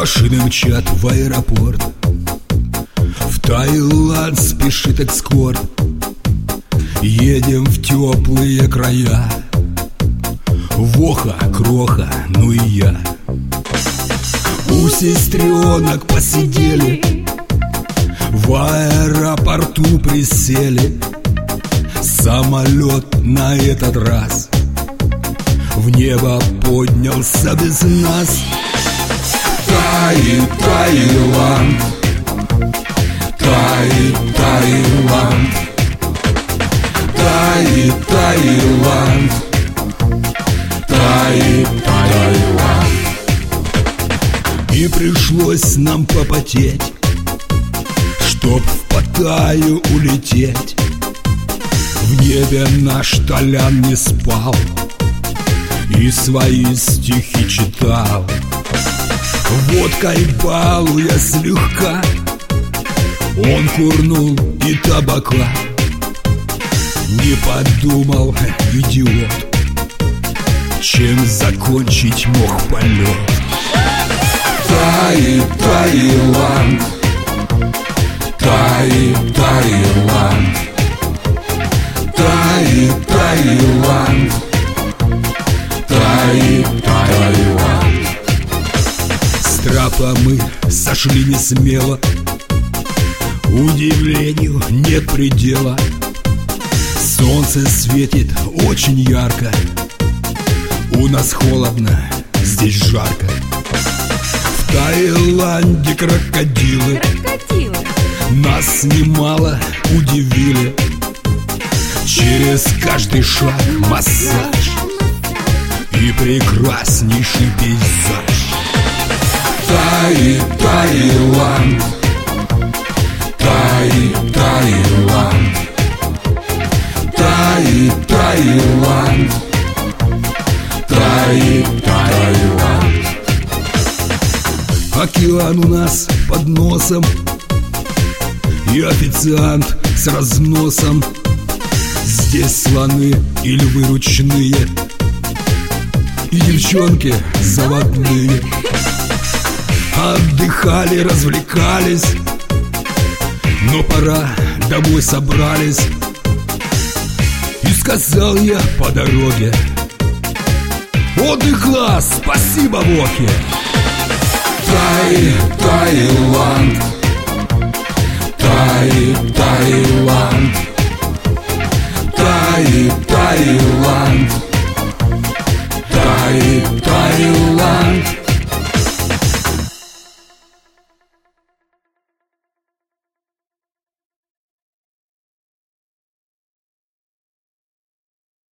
Машины мчат в аэропорт, в Таиланд спешит экскорт. Едем в теплые края, Воха, Кроха, ну и я. У сестренок посидели, в аэропорту присели. Самолет на этот раз в небо поднялся без нас. Таиланд, Таиланд, Таиланд, Таиланд. И пришлось нам попотеть, чтоб в Паттайю улететь. В небе наш Толян не спал и свои стихи читал, водкой балуя слегка. Он курнул и табака, не подумал, идиот, чем закончить мог полет. Таиланд, Таиланд, Таиланд, Таиланд. С трапа мы сошли не смело, удивлению нет предела. Солнце светит очень ярко, у нас холодно, здесь жарко. В Таиланде крокодилы нас немало удивили. Через каждый шаг массаж и прекраснейший пейзаж. Таиланд, Таиланд, Таиланд, Таиланд. Океан у нас под носом и официант с разносом. Здесь слоны и львы ручные, и девчонки заводные. Отдыхали, развлекались, но пора, домой собрались. И сказал я по дороге: отдых класс, спасибо, Вохе. Таиланд,